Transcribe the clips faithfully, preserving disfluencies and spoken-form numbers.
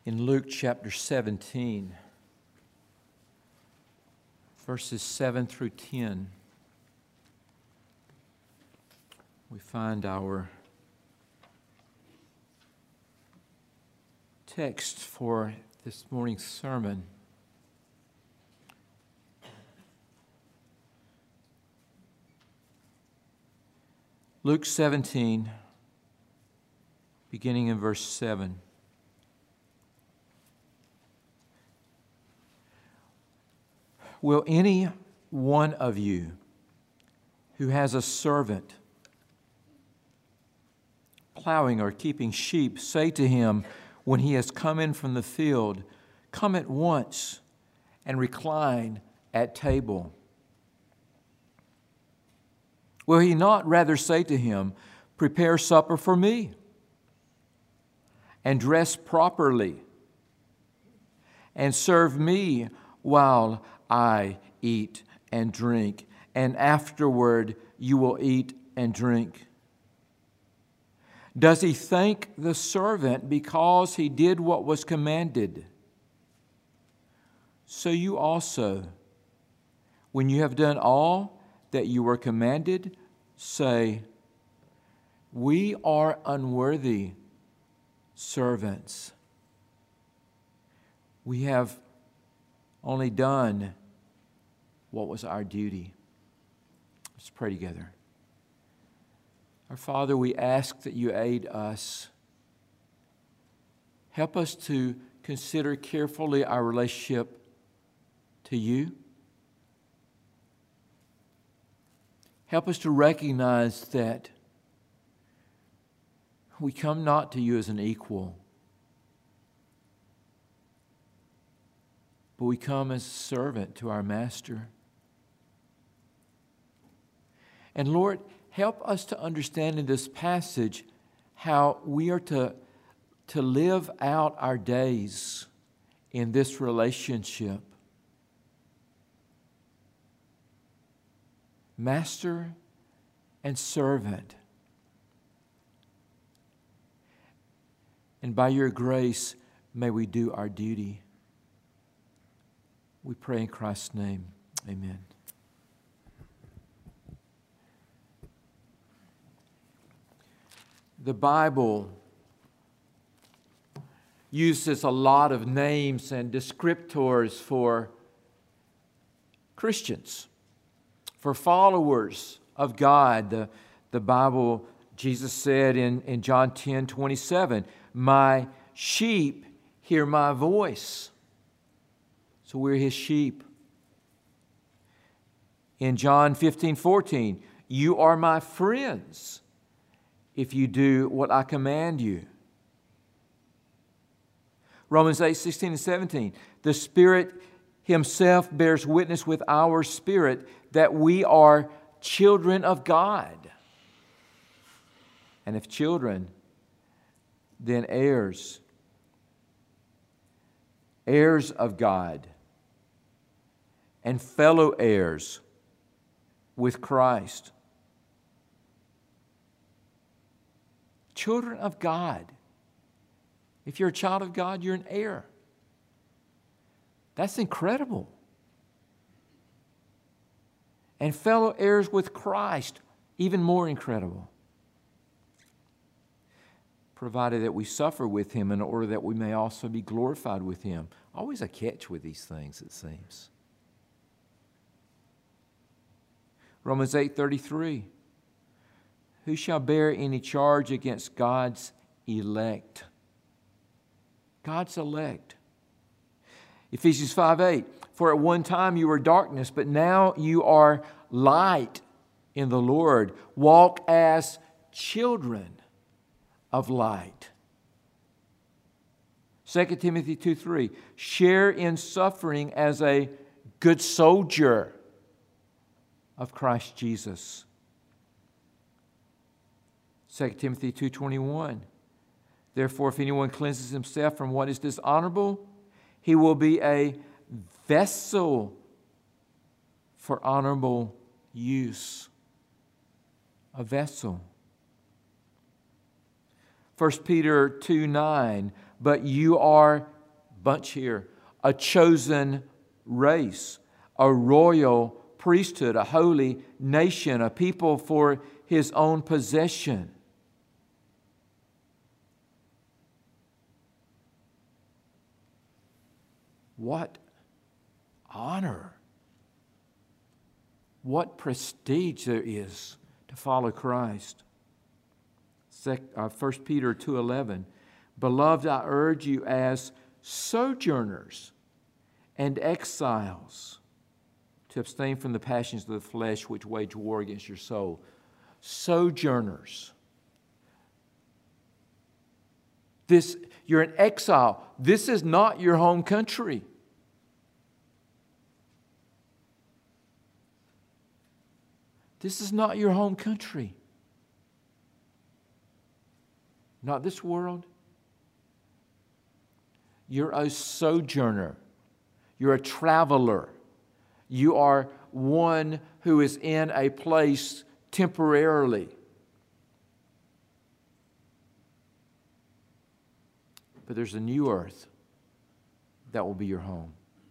in Luke chapter seventeen, verses seven through ten. We find our text for this morning's sermon. Luke seventeen, beginning in verse seven. Will any one of you who has a servant plowing or keeping sheep say to him when he has come in from the field, "Come at once and recline at table"? Will he not rather say to him, "Prepare supper for me, and dress properly, and serve me while I eat and drink, and afterward you will eat and drink"? Does he thank the servant because he did what was commanded? So you also, when you have done all that you were commanded, say, "We are unworthy servants. We have only done what was our duty." Let's pray together. Our Father, we ask that you aid us. Help us to consider carefully our relationship to you. Help us to recognize that we come not to you as an equal, but we come as a servant to our Master. And Lord, help us to understand in this passage how we are to, to live out our days in this relationship. Master and servant. And by your grace, may we do our duty. We pray in Christ's name. Amen. The Bible uses a lot of names and descriptors for Christians, for followers of God. The, the Bible, Jesus said in, in John ten twenty-seven, "My sheep hear my voice." So we're his sheep. In John fifteen fourteen, "You are my friends if you do what I command you." Romans eight sixteen and seventeen, "The Spirit himself bears witness with our spirit that we are children of God. And if children, then heirs, heirs of God, and fellow heirs with Christ." Children of God. If you're a child of God, you're an heir. That's incredible. And fellow heirs with Christ, even more incredible. Provided that we suffer with him in order that we may also be glorified with him. Always a catch with these things, it seems. Romans eight thirty-three. "Who shall bear any charge against God's elect?" God's elect. Ephesians five eight. "For at one time you were darkness, but now you are light in the Lord. Walk as children of light." Second Timothy two three. "Share in suffering as a good soldier of Christ Jesus." Second Timothy two twenty-one. "Therefore, if anyone cleanses himself from what is dishonorable, he will be a vessel for honorable use." A vessel. First Peter two nine. "But you are bunch here, a chosen race, a royal priesthood, a holy nation, a people for His own possession. What honor, what prestige there is to follow Christ. First Peter two eleven, Beloved, I urge you as sojourners and exiles to abstain from the passions of the flesh which wage war against your soul. Sojourners. This, you're an exile. This is not your home country. This is not your home country. Not this world. You're a sojourner. You're a traveler. You are one who is in a place temporarily. But there's a new earth that will be your home.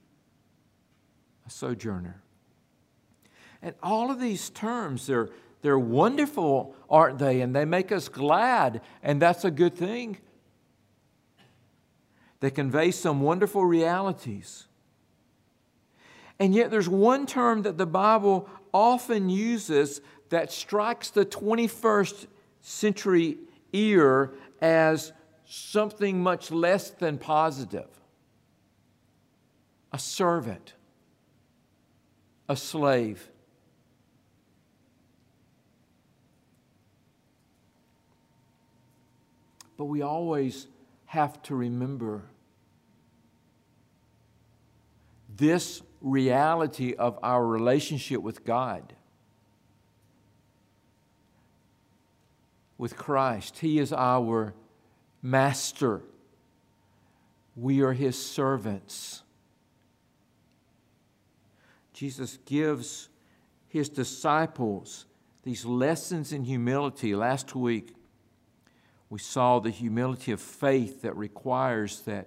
A sojourner. And all of these terms, they're, they're wonderful, aren't they? And they make us glad, and that's a good thing. They convey some wonderful realities. And yet there's one term that the Bible often uses that strikes the twenty-first century ear as something much less than positive. A servant. A slave. But we always have to remember this reality of our relationship with God, with Christ. He is our master. We are His servants. Jesus gives His disciples these lessons in humility. Last week, we saw the humility of faith that requires that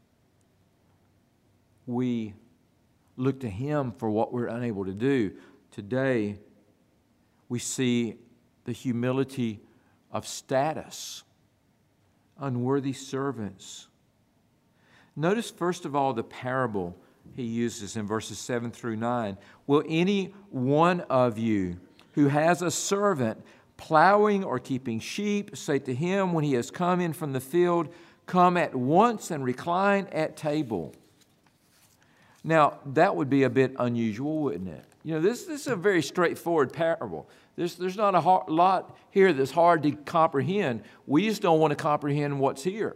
we look to Him for what we're unable to do. Today, we see the humility of status, unworthy servants. Notice, first of all, the parable He uses in verses seven through nine. Will any one of you who has a servant plowing or keeping sheep say to him when he has come in from the field, come at once and recline at table? Now, that would be a bit unusual, wouldn't it? You know, this, this is a very straightforward parable. There's, there's not a hard, lot here that's hard to comprehend. We just don't want to comprehend what's here.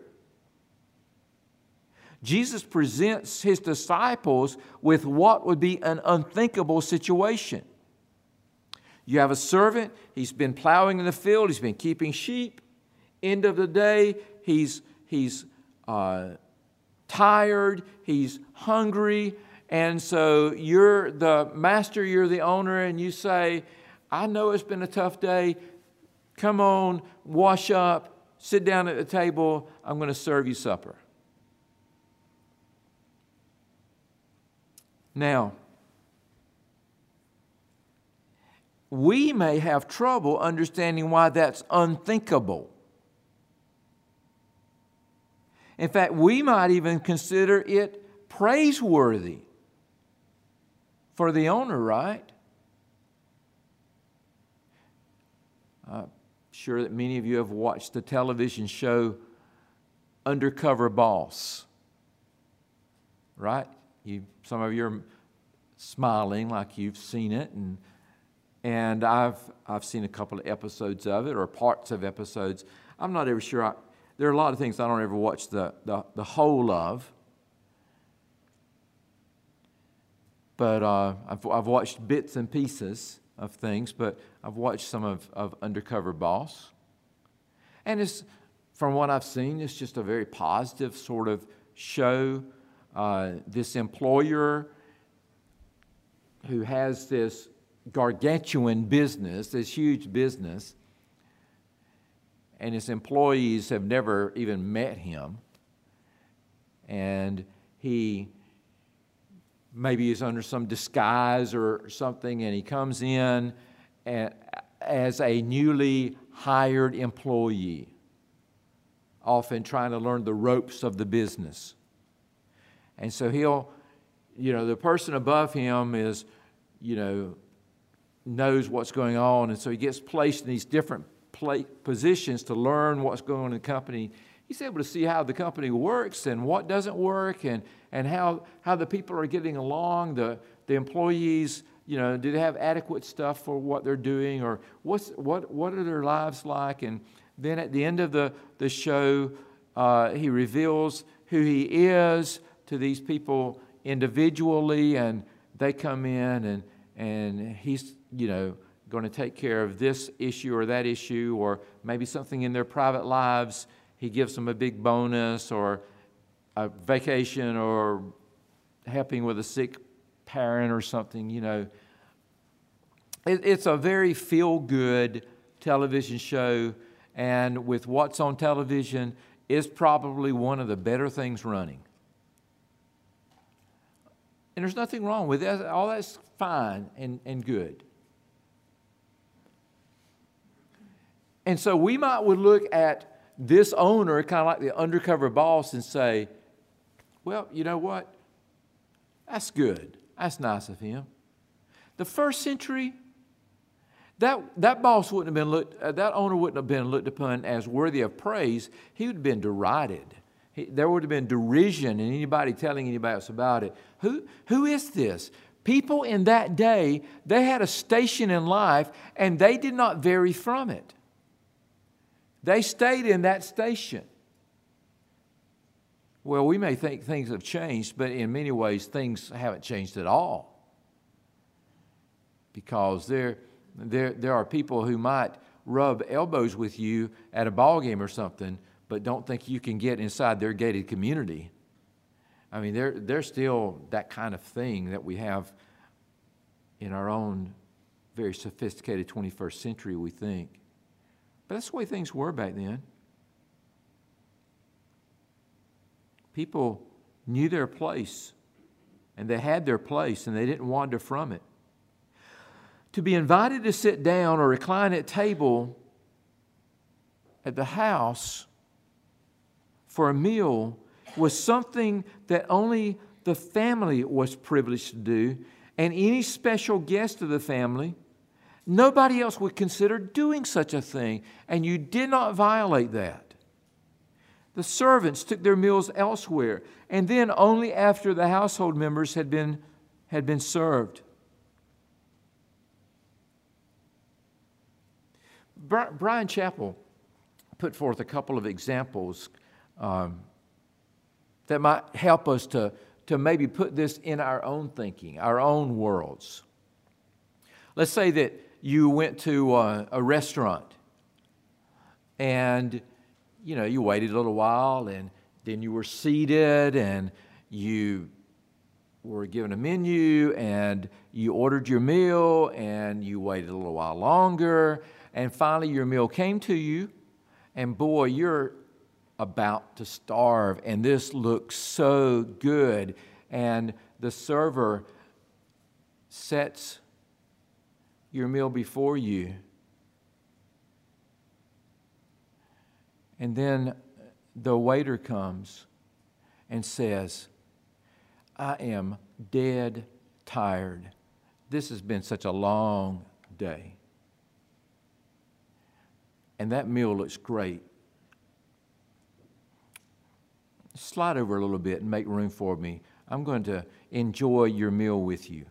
Jesus presents His disciples with what would be an unthinkable situation. You have a servant, he's been plowing in the field, he's been keeping sheep. End of the day, he's, he's uh, tired, he's hungry, and so you're the master, you're the owner, and you say, I know it's been a tough day. Come on, wash up, sit down at the table, I'm going to serve you supper. Now, we may have trouble understanding why that's unthinkable. In fact, we might even consider it praiseworthy for the owner, right? I'm sure that many of you have watched the television show Undercover Boss, right? You, some of you are smiling like you've seen it, and and I've I've seen a couple of episodes of it or parts of episodes. I'm not ever sure. I, there are a lot of things I don't ever watch the the, the whole of, but uh, I've I've watched bits and pieces of things. But I've watched some of of Undercover Boss, and it's from what I've seen, it's just a very positive sort of show. Uh, this employer who has this gargantuan business, this huge business, and his employees have never even met him. And he maybe is under some disguise or something, and he comes in and, as a newly hired employee, often trying to learn the ropes of the business. And so he'll, you know, the person above him is, you know, knows what's going on, and so he gets placed in these different play, positions to learn what's going on in the company. He's able to see how the company works and what doesn't work, and, and how, how the people are getting along, the, the employees, you know, do they have adequate stuff for what they're doing, or what's, what, what are their lives like? And then at the end of the, the show, uh, he reveals who he is to these people individually, and they come in, and, and he's, you know, going to take care of this issue or that issue, or maybe something in their private lives. He gives them a big bonus, or a vacation, or helping with a sick parent or something, you know. It, it's a very feel-good television show, and with what's on television, it's probably one of the better things running. And there's nothing wrong with that. All that's fine and, and good. And so we might would look at this owner, kind of like the undercover boss, and say, well, you know what? That's good. That's nice of him. The first century, that, that boss wouldn't have been looked, uh, that owner wouldn't have been looked upon as worthy of praise. He would have been derided. He, there would have been derision in anybody telling anybody else about it. Who, who is this? People in that day, they had a station in life, and they did not vary from it. They stayed in that station. Well, we may think things have changed, but in many ways, things haven't changed at all. Because there, there, there are people who might rub elbows with you at a ball game or something, but don't think you can get inside their gated community. I mean, they're, they're still that kind of thing that we have in our own very sophisticated twenty-first century, we think. But that's the way things were back then. People knew their place, and they had their place, and they didn't wander from it. To be invited to sit down or recline at table at the house for a meal was something that only the family was privileged to do, and any special guest of the family, nobody else would consider doing such a thing, and you did not violate that. The servants took their meals elsewhere, and then only after the household members had been, had been served. Bryan Chapell put forth a couple of examples um, that might help us to, to maybe put this in our own thinking, our own worlds. Let's say that you went to a, a restaurant, and you know you waited a little while, and then you were seated, and you were given a menu, and you ordered your meal, and you waited a little while longer, and finally your meal came to you, and boy, you're about to starve, and this looks so good, and the server sets your meal before you. And then the waiter comes and says, I am dead tired. This has been such a long day. And that meal looks great. Slide over a little bit and make room for me. I'm going to enjoy your meal with you.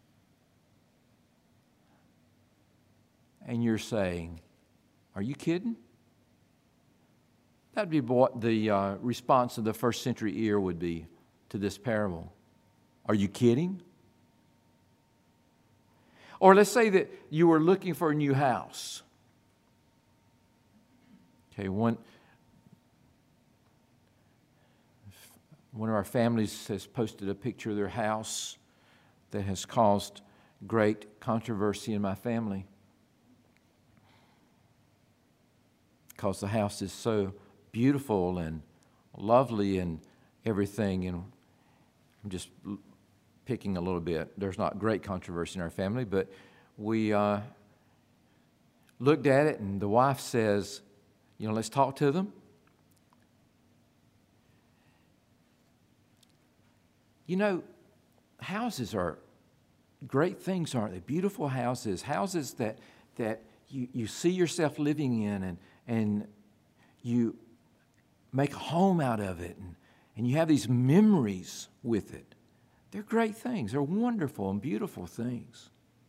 And you're saying, are you kidding? That would be what the uh, response of the first century ear would be to this parable. Are you kidding? Or let's say that you were looking for a new house. Okay, one, one of our families has posted a picture of their house that has caused great controversy in my family. Because the house is so beautiful and lovely and everything. And I'm just picking a little bit. There's not great controversy in our family, but we uh, looked at it, and the wife says, you know, let's talk to them. You know, houses are great things, aren't they? Beautiful houses, houses that that you, you see yourself living in, and and you make a home out of it, and, and you have these memories with it. They're great things. They're wonderful and beautiful things.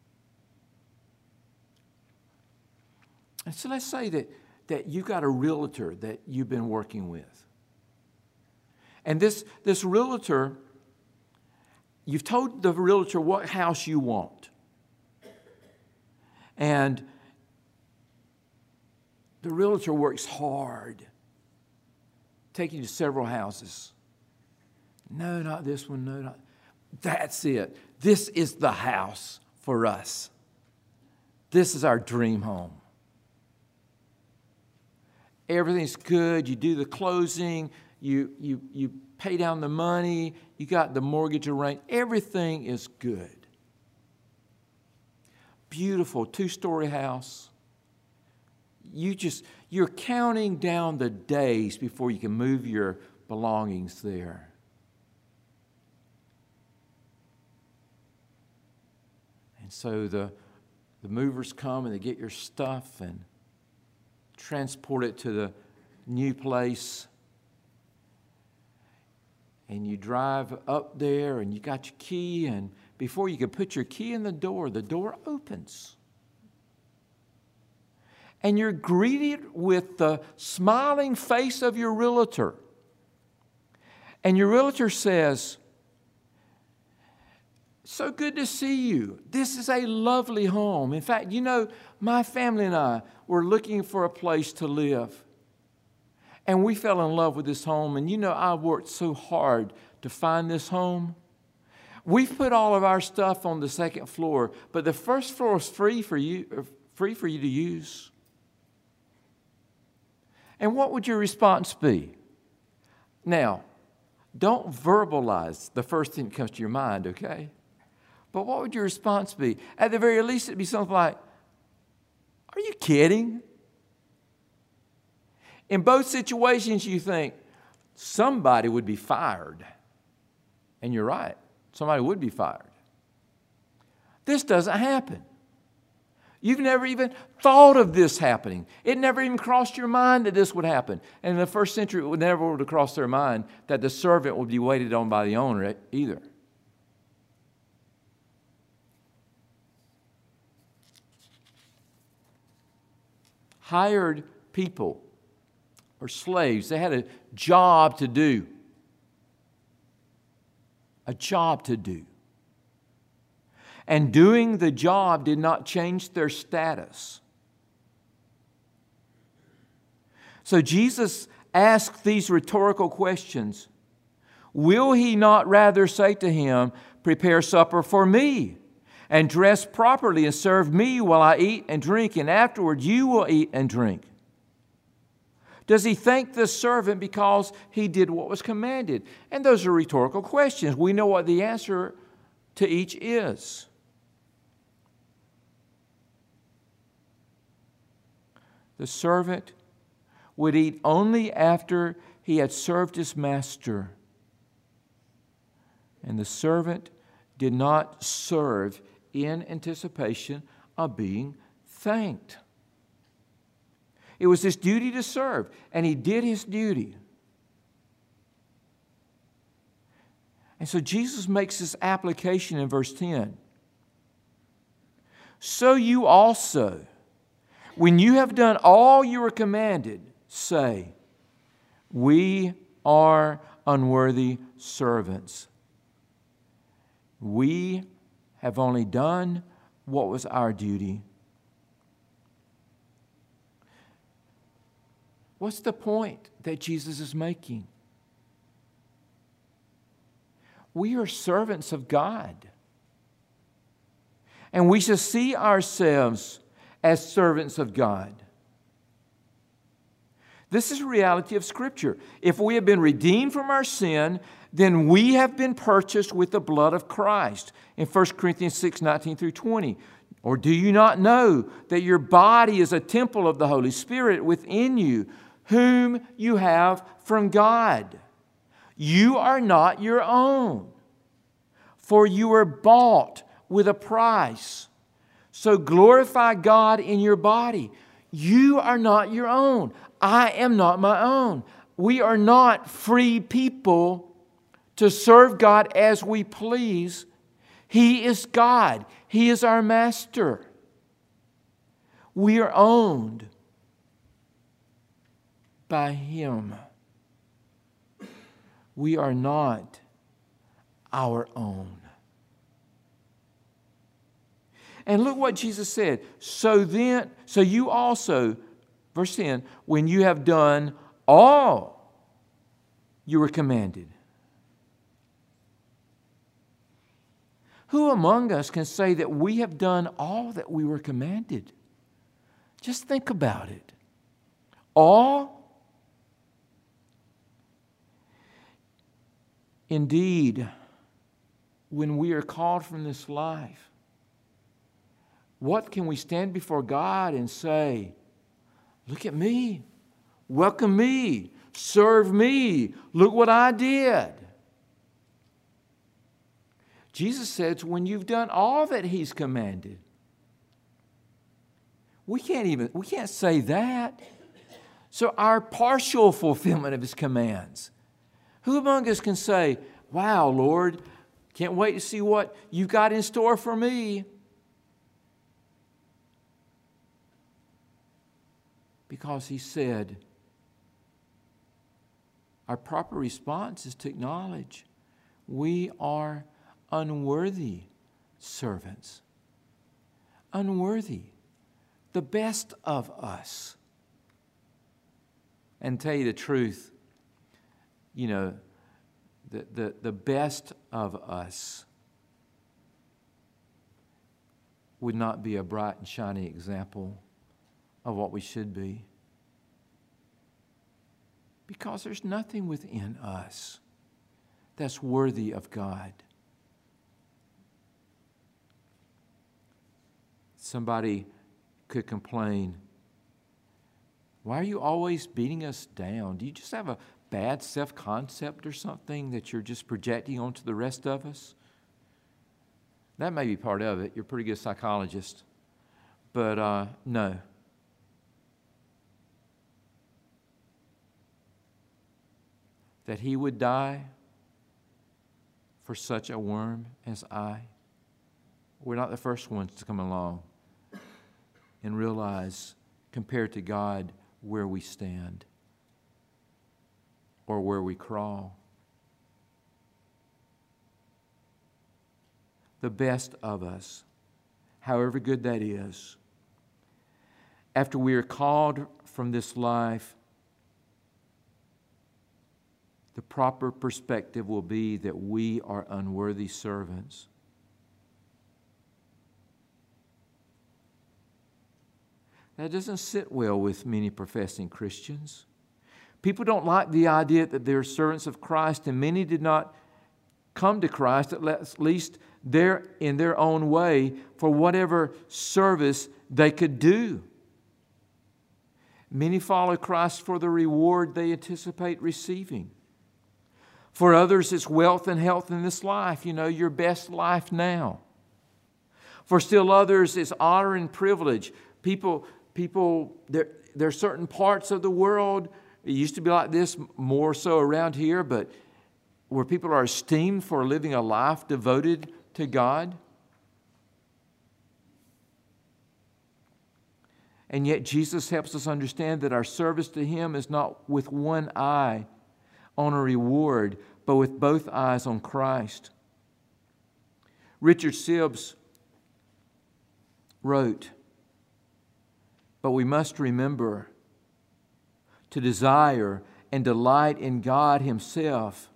And so let's say that, that you've got a realtor that you've been working with. And this, this realtor, you've told the realtor what house you want. And the realtor works hard, taking you to several houses. No, not this one. No, not. That's it. This is the house for us. This is our dream home. Everything's good. You do the closing. You, you, you pay down the money. You got the mortgage arranged. Everything is good. Beautiful two-story house. You just, you're counting down the days before you can move your belongings there. And so the, the movers come and they get your stuff and transport it to the new place. And you drive up there and you got your key, and before you can put your key in the door, the door opens. And you're greeted with the smiling face of your realtor. And your realtor says, so good to see you. This is a lovely home. In fact, you know, my family and I were looking for a place to live. And we fell in love with this home. And you know, I worked so hard to find this home. We've put all of our stuff on the second floor, but the first floor is free for you, free for you to use. And what would your response be? Now, don't verbalize the first thing that comes to your mind, okay? But what would your response be? At the very least, it'd be something like, are you kidding? In both situations, you think, somebody would be fired. And you're right. Somebody would be fired. This doesn't happen. You've never even thought of this happening. It never even crossed your mind that this would happen. And in the first century, it would never would have crossed their mind that the servant would be waited on by the owner either. Hired people or slaves, they had a job to do. A job to do. And doing the job did not change their status. So Jesus asked these rhetorical questions. Will he not rather say to him, prepare supper for me, and dress properly and serve me while I eat and drink, and afterward you will eat and drink? Does he thank the servant because he did what was commanded? And those are rhetorical questions. We know what the answer to each is. The servant would eat only after he had served his master. And the servant did not serve in anticipation of being thanked. It was his duty to serve, and he did his duty. And so Jesus makes this application in verse ten. So you also, when you have done all you were commanded, say, we are unworthy servants. We have only done what was our duty. What's the point that Jesus is making? We are servants of God. And we should see ourselves as servants of God. This is the reality of Scripture. If we have been redeemed from our sin, then we have been purchased with the blood of Christ. In First Corinthians six, nineteen through twenty. Or do you not know that your body is a temple of the Holy Spirit within you, whom you have from God? You are not your own, for you were bought with a price. So glorify God in your body. You are not your own. I am not my own. We are not free people to serve God as we please. He is God. He is our master. We are owned by Him. We are not our own. And look what Jesus said. So then, so you also, verse ten, when you have done all you were commanded. Who among us can say that we have done all that we were commanded? Just think about it. All? Indeed, when we are called from this life, what can we stand before God and say, look at me, welcome me, serve me, look what I did? Jesus says, when you've done all that He's commanded, we can't even, we can't say that. So our partial fulfillment of His commands. Who among us can say, wow, Lord, can't wait to see what you got in store for me? Because He said, our proper response is to acknowledge we are unworthy servants. Unworthy. The best of us. And tell you the truth, you know, the, the, the best of us would not be a bright and shiny example of what we should be. Because there's nothing within us that's worthy of God. Somebody could complain, why are you always beating us down? Do you just have a bad self-concept or something that you're just projecting onto the rest of us? That may be part of it. You're a pretty good psychologist. But uh, no. That He would die for such a worm as I. We're not the first ones to come along and realize, compared to God, where we stand or where we crawl. The best of us, however good that is, after we are called from this life, the proper perspective will be that we are unworthy servants. That doesn't sit well with many professing Christians. People don't like the idea that they're servants of Christ, and many did not come to Christ, at least they're in their own way, for whatever service they could do. Many follow Christ for the reward they anticipate receiving. For others, it's wealth and health in this life, you know, your best life now. For still others, it's honor and privilege. People, people, there, there are certain parts of the world, it used to be like this, more so around here, but where people are esteemed for living a life devoted to God. And yet Jesus helps us understand that our service to Him is not with one eye on a reward, but with both eyes on Christ. Richard Sibbes wrote, "But we must remember to desire and delight in God Himself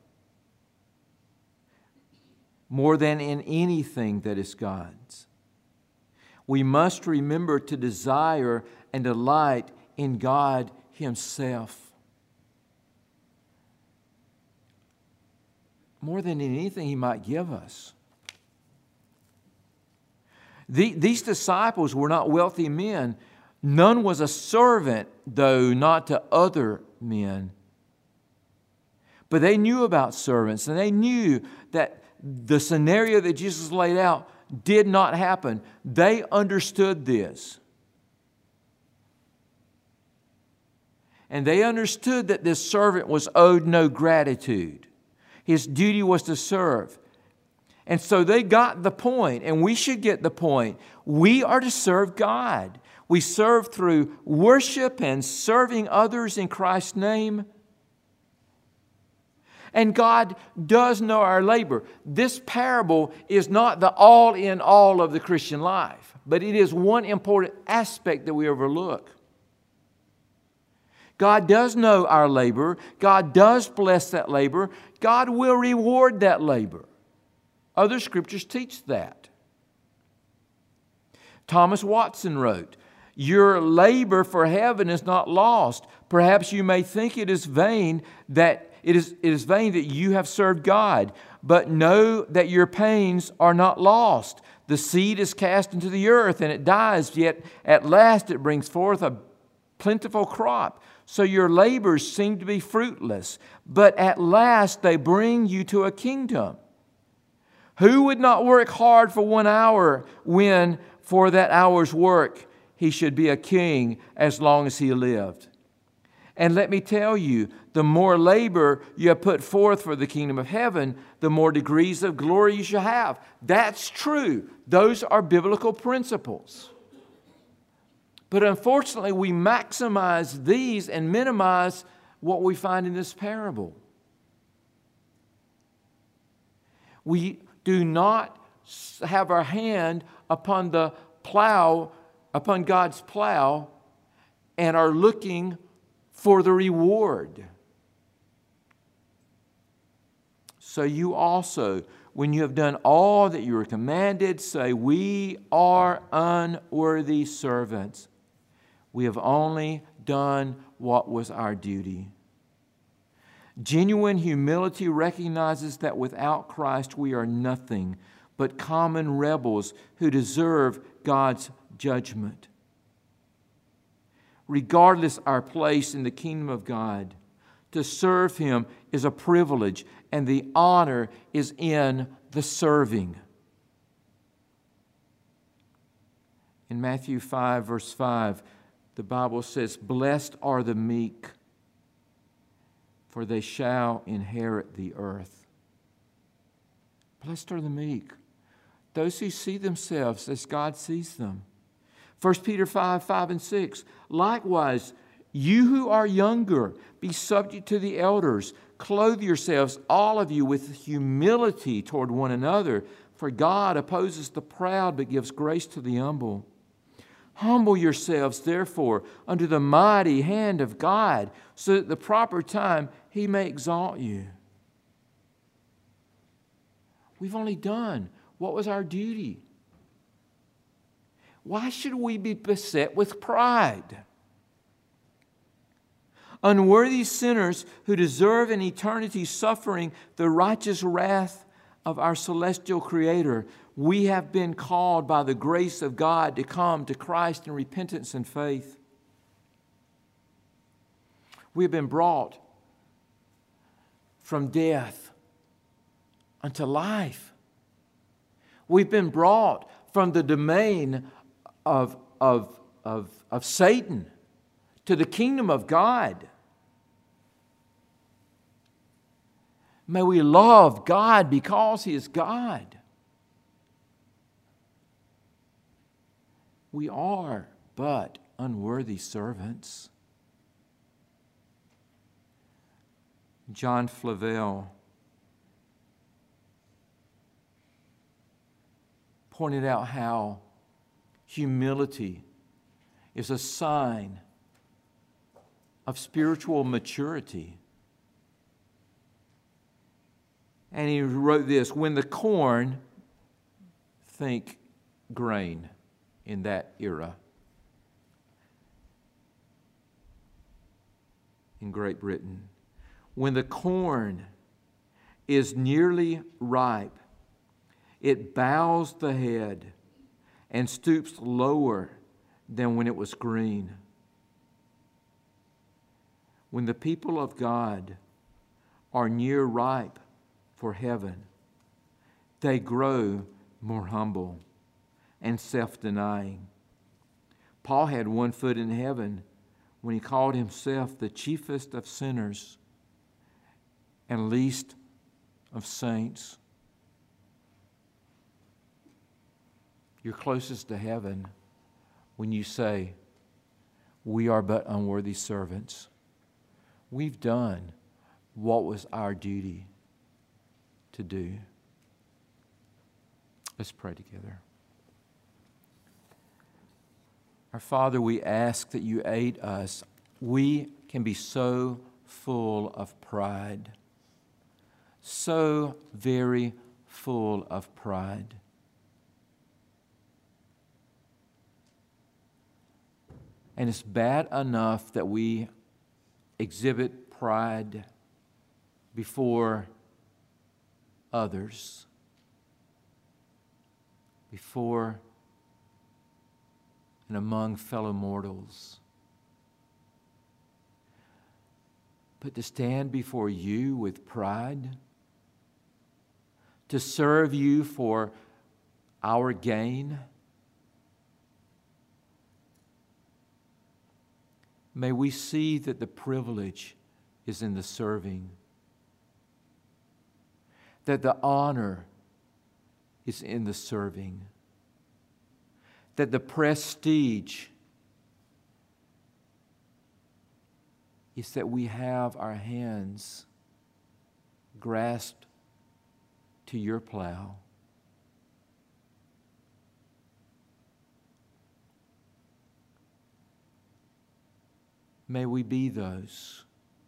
more than in anything that is God's. We must remember to desire and delight in God Himself. More than anything He might give us. The, these disciples were not wealthy men. None was a servant, though not to other men. But they knew about servants, and they knew that the scenario that Jesus laid out did not happen. They understood this. And they understood that this servant was owed no gratitude. His duty was to serve. And so they got the point, and we should get the point. We are to serve God. We serve through worship and serving others in Christ's name. And God does know our labor. This parable is not the all in all of the Christian life, but it is one important aspect that we overlook. God does know our labor. God does bless that labor. God will reward that labor. Other scriptures teach that. Thomas Watson wrote, "Your labor for heaven is not lost. Perhaps you may think it is vain that it is, it is vain that you have served God, but know that your pains are not lost. The seed is cast into the earth and it dies, yet at last it brings forth a plentiful crop. So your labors seem to be fruitless, but at last they bring you to a kingdom. Who would not work hard for one hour when for that hour's work he should be a king as long as he lived? And let me tell you, the more labor you have put forth for the kingdom of heaven, the more degrees of glory you shall have." That's true. Those are biblical principles. But unfortunately, we maximize these and minimize what we find in this parable. We do not have our hand upon the plow, upon God's plow, and are looking for the reward. So you also, when you have done all that you were commanded, say, "We are unworthy servants. We have only done what was our duty." Genuine humility recognizes that without Christ we are nothing but common rebels who deserve God's judgment. Regardless our place in the kingdom of God, to serve Him is a privilege, and the honor is in the serving. In Matthew five, verse five, the Bible says, "Blessed are the meek, for they shall inherit the earth." Blessed are the meek, those who see themselves as God sees them. First Peter five, five and six, "Likewise, you who are younger, be subject to the elders. Clothe yourselves, all of you, with humility toward one another, for God opposes the proud but gives grace to the humble. Humble yourselves, therefore, under the mighty hand of God, so that at the proper time He may exalt you." We've only done what was our duty. Why should we be beset with pride? Unworthy sinners who deserve an eternity suffering the righteous wrath of our celestial Creator, we have been called by the grace of God to come to Christ in repentance and faith. We have been brought from death unto life. We've been brought from the domain of, of, of, of Satan to the kingdom of God. May we love God because He is God. We are but unworthy servants. John Flavel pointed out how humility is a sign of spiritual maturity. And he wrote this: "When the corn," think grain in that era, in Great Britain. When the corn is nearly ripe, it bows the head and stoops lower than when it was green. When the people of God are near ripe for heaven, they grow more humble and self-denying. Paul had one foot in heaven when he called himself the chiefest of sinners and least of saints. You're closest to heaven when you say, we are but unworthy servants. We've done what was our duty to do. Let's pray together. Our Father, we ask that you aid us. We can be so full of pride, so very full of pride. And it's bad enough that we exhibit pride before others, before and among fellow mortals. But to stand before you with pride, to serve you for our gain, may we see that the privilege is in the serving, that the honor is in the serving, that the prestige is that we have our hands grasped to your plow. May we be those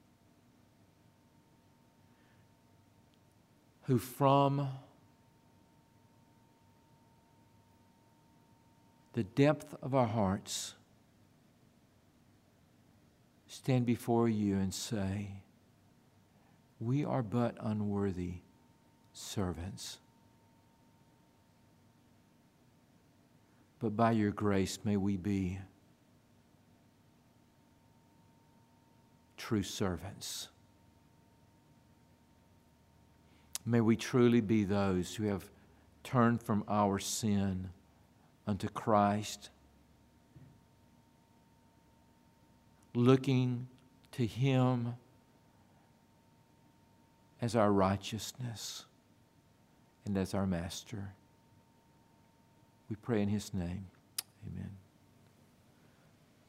who from the depth of our hearts stand before you and say, we are but unworthy servants. But by your grace may we be true servants. May we truly be those who have turned from our sin unto Christ, looking to Him as our righteousness and as our Master. We pray in His name. Amen.